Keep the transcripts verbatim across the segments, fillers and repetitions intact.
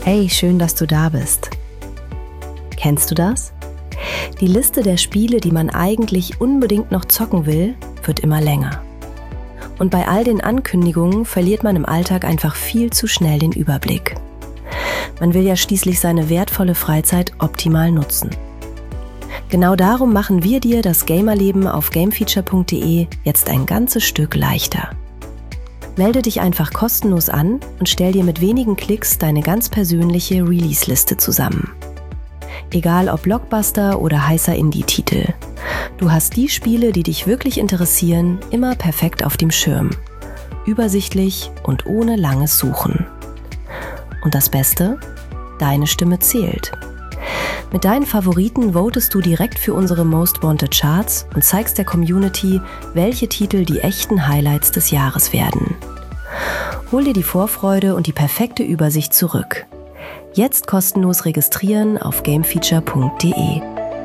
Hey, schön, dass du da bist. Kennst du das? Die Liste der Spiele, die man eigentlich unbedingt noch zocken will, wird immer länger. Und bei all den Ankündigungen verliert man im Alltag einfach viel zu schnell den Überblick. Man will ja schließlich seine wertvolle Freizeit optimal nutzen. Genau darum machen wir dir das Gamerleben auf gamefeature punkt de jetzt ein ganzes Stück leichter. Melde dich einfach kostenlos an und stell dir mit wenigen Klicks deine ganz persönliche Release-Liste zusammen. Egal ob Blockbuster oder heißer Indie-Titel. Du hast die Spiele, die dich wirklich interessieren, immer perfekt auf dem Schirm. Übersichtlich und ohne langes Suchen. Und das Beste? Deine Stimme zählt. Mit deinen Favoriten votest du direkt für unsere Most Wanted Charts und zeigst der Community, welche Titel die echten Highlights des Jahres werden. Hol dir die Vorfreude und die perfekte Übersicht zurück. Jetzt kostenlos registrieren auf gamefeature punkt de.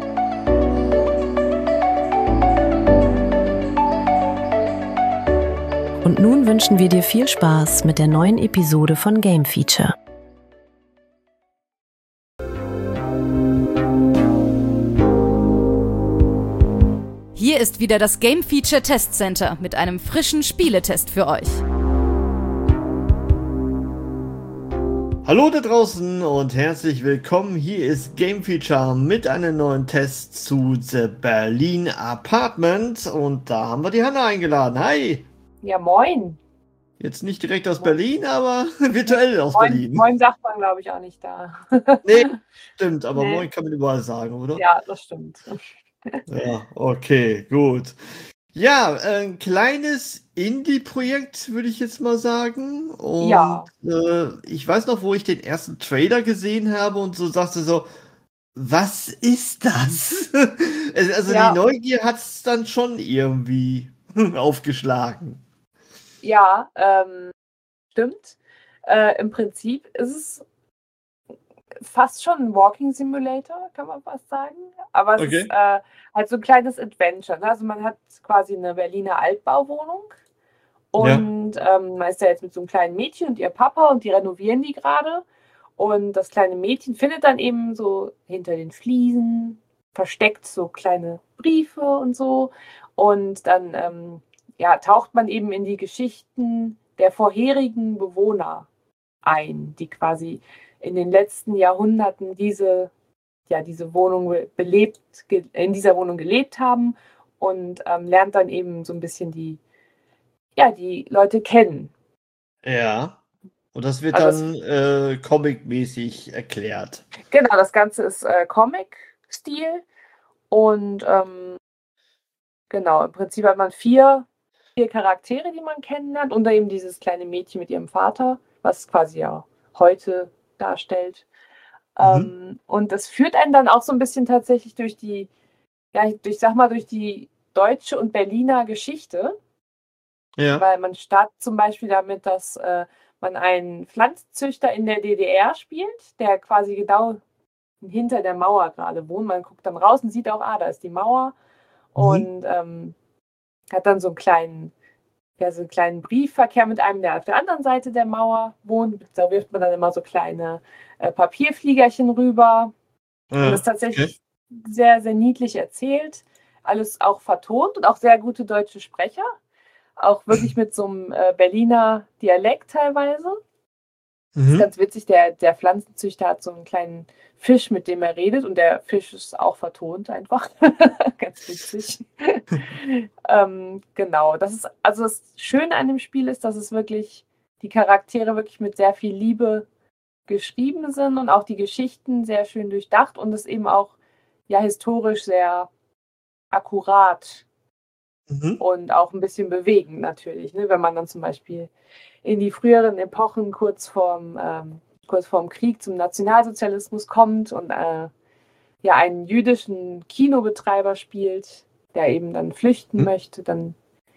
Und nun wünschen wir dir viel Spaß mit der neuen Episode von Game Feature. Hier ist wieder das Game Feature Test Center mit einem frischen Spieletest für euch. Hallo da draußen und herzlich willkommen. Hier ist Game Feature mit einem neuen Test zu The Berlin Apartment und da haben wir die Hanna eingeladen. Hi! Ja, moin! Jetzt nicht direkt aus Berlin, aber virtuell aus moin, Berlin. Moin sagt man, glaube ich, auch nicht da. Nee, stimmt, aber Nee. Moin kann man überall sagen, oder? Ja, das stimmt. Ja, okay, gut. Ja, ein kleines Indie-Projekt, würde ich jetzt mal sagen. Und Ja. äh, ich weiß noch, wo ich den ersten Trailer gesehen habe und so sagte so, was ist das? Also Ja. die Neugier hat es dann schon irgendwie aufgeschlagen. Ja, ähm, stimmt. Äh, im Prinzip ist es fast schon ein Walking Simulator, kann man fast sagen. Aber es Okay. ist äh, halt so ein kleines Adventure. Ne? Also man hat quasi eine Berliner Altbauwohnung und ähm, man ist ja jetzt mit so einem kleinen Mädchen und ihr Papa und die renovieren die gerade. Und das kleine Mädchen findet dann eben so hinter den Fliesen versteckt so kleine Briefe und so. Und dann ähm, ja, taucht man eben in die Geschichten der vorherigen Bewohner ein, die quasi in den letzten Jahrhunderten diese, ja, diese Wohnung belebt, ge- in dieser Wohnung gelebt haben und ähm, lernt dann eben so ein bisschen die, ja, die Leute kennen. Ja. Und das wird Also dann äh, comic-mäßig erklärt. Genau, das Ganze ist äh, Comic-Stil und ähm, genau, im Prinzip hat man vier, vier Charaktere, die man kennenlernt und dann eben dieses kleine Mädchen mit ihrem Vater, was quasi ja heute darstellt. Mhm. Ähm, und das führt einen dann auch so ein bisschen tatsächlich durch die, ja, ich sag mal, durch die deutsche und Berliner Geschichte, Ja. weil man startet zum Beispiel damit, dass äh, man einen Pflanzenzüchter in der D D R spielt, der quasi genau hinter der Mauer gerade wohnt. Man guckt dann raus und sieht auch, ah, da ist die Mauer Mhm. und ähm, hat dann so einen kleinen, ja, so einen kleinen Briefverkehr mit einem, der auf der anderen Seite der Mauer wohnt. Da wirft man dann immer so kleine äh, Papierfliegerchen rüber. Und Ja. das ist tatsächlich sehr, sehr niedlich erzählt. Alles auch vertont und auch sehr gute deutsche Sprecher. Auch wirklich mit so einem äh, Berliner Dialekt teilweise. Das ist Mhm. ganz witzig, der, der Pflanzenzüchter hat so einen kleinen Fisch, mit dem er redet und der Fisch ist auch vertont einfach. Ganz witzig. ähm, genau, das ist, also das Schöne an dem Spiel ist, dass es wirklich, die Charaktere wirklich mit sehr viel Liebe geschrieben sind und auch die Geschichten sehr schön durchdacht und es eben auch ja historisch sehr akkurat Mhm. und auch ein bisschen bewegend natürlich, ne? Wenn man dann zum Beispiel in die früheren Epochen kurz vorm, ähm, kurz vorm Krieg zum Nationalsozialismus kommt und äh, ja einen jüdischen Kinobetreiber spielt, der eben dann flüchten Mhm. möchte, dann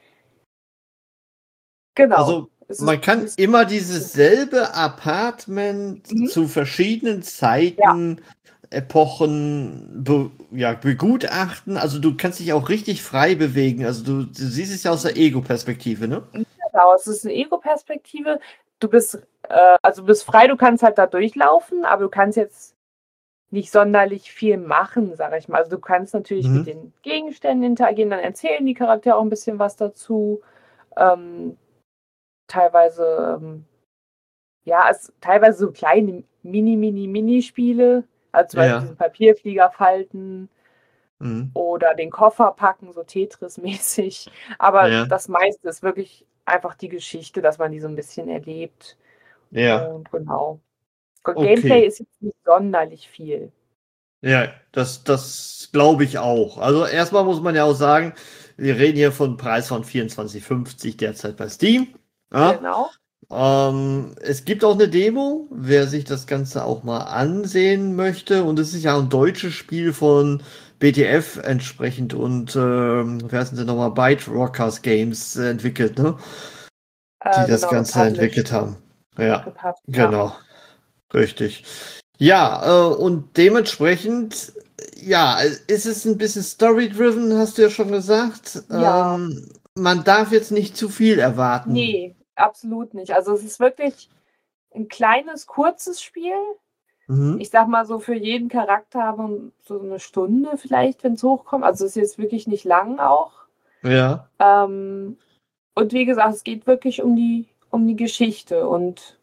genau. Also Es man ist, kann ist, immer dieses selbe Apartment Mhm. zu verschiedenen Zeiten, Epochen be ja, begutachten. Also du kannst dich auch richtig frei bewegen. Also du, du siehst es ja aus der Ego-Perspektive, ne? Genau, es ist eine Ego-Perspektive. du bist, äh, also du bist frei, du kannst halt da durchlaufen, aber du kannst jetzt nicht sonderlich viel machen, sag ich mal. Also du kannst natürlich Mhm. mit den Gegenständen interagieren, dann erzählen die Charaktere auch ein bisschen was dazu. Ähm, teilweise, ähm, ja, also teilweise so kleine Mini-Mini-Mini-Spiele, also zum Beispiel Ja. diesen Papierflieger falten Mhm. oder den Koffer packen, so Tetris-mäßig. Aber Ja. das meiste ist wirklich einfach die Geschichte, dass man die so ein bisschen erlebt. Ja. Und genau. Gameplay Okay. ist jetzt nicht sonderlich viel. Ja, das, das glaube ich auch. Also erstmal muss man ja auch sagen, wir reden hier von einem Preis von vierundzwanzig fünfzig derzeit bei Steam. Ja? Genau. Ähm, es gibt auch eine Demo, wer sich das Ganze auch mal ansehen möchte. Und es ist ja ein deutsches Spiel von B T F entsprechend und ähm, wer heißen sie nochmal? Byte Rockers Games äh, entwickelt, ne? Die Äh, das genau, Ganze gepublished. entwickelt haben. Ja, Gepublished, genau. Richtig. Ja, äh, und dementsprechend, ja, ist es ein bisschen story-driven, hast du ja schon gesagt. Ja. Ähm, man darf jetzt nicht zu viel erwarten. Nee, absolut nicht. Also es ist wirklich ein kleines, kurzes Spiel. Mhm. Ich sag mal so, für jeden Charakter haben wir so eine Stunde vielleicht, wenn es hochkommt. Also es ist jetzt wirklich nicht lang auch. Ja. Ähm, und wie gesagt, es geht wirklich um die, um die Geschichte. Und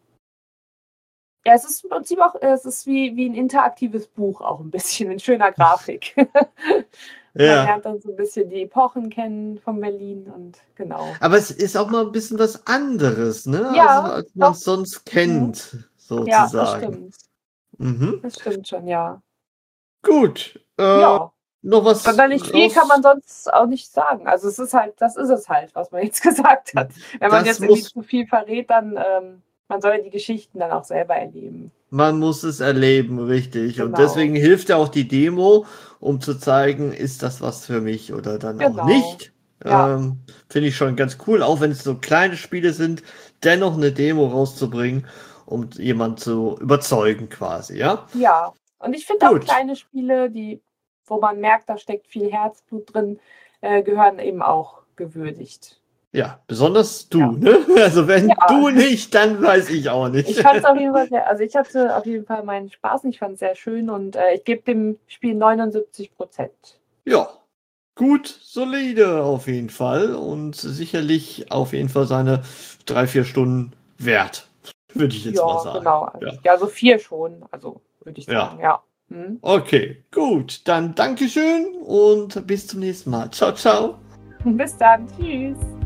ja, es ist im Prinzip auch, es ist wie, wie ein interaktives Buch auch ein bisschen, in schöner Grafik. Man Ja. lernt dann so ein bisschen die Epochen kennen von Berlin und genau. Aber es ist auch mal ein bisschen was anderes, ne? Ja, also, als man doch. es sonst kennt, Ja, das sozusagen. stimmt. Mhm. Das stimmt schon, ja. Gut. Äh, Ja. Noch was? Sonderlich viel raus- kann man sonst auch nicht sagen. Also es ist halt, das ist es halt, was man jetzt gesagt hat. Wenn man Das jetzt irgendwie muss- zu viel verrät, dann ähm, man soll die Geschichten dann auch selber erleben. Man muss es erleben, richtig. Und Genau. deswegen hilft ja auch die Demo, um zu zeigen, ist das was für mich oder dann auch Genau. nicht. Ja. Ähm, Finde ich schon ganz cool, auch wenn es so kleine Spiele sind, dennoch eine Demo rauszubringen, um jemanden zu überzeugen quasi, ja? Ja. Und ich finde auch Gut. kleine Spiele, die, wo man merkt, da steckt viel Herzblut drin, äh, gehören eben auch gewürdigt. Ja, besonders du, Ja. ne? Also wenn Ja. du nicht, dann weiß ich auch nicht. Ich fand es auf jeden Fall sehr, also ich hatte auf jeden Fall meinen Spaß und ich fand es sehr schön und äh, ich gebe dem Spiel neunundsiebzig Prozent. Ja, gut, solide auf jeden Fall und sicherlich auf jeden Fall seine drei, vier Stunden wert, würde ich jetzt Ja, mal sagen. genau. Ja. Ja, so vier schon, also würde ich Ja. sagen, ja. Hm. Okay, gut, dann Dankeschön und bis zum nächsten Mal. Ciao, ciao. Bis dann, tschüss.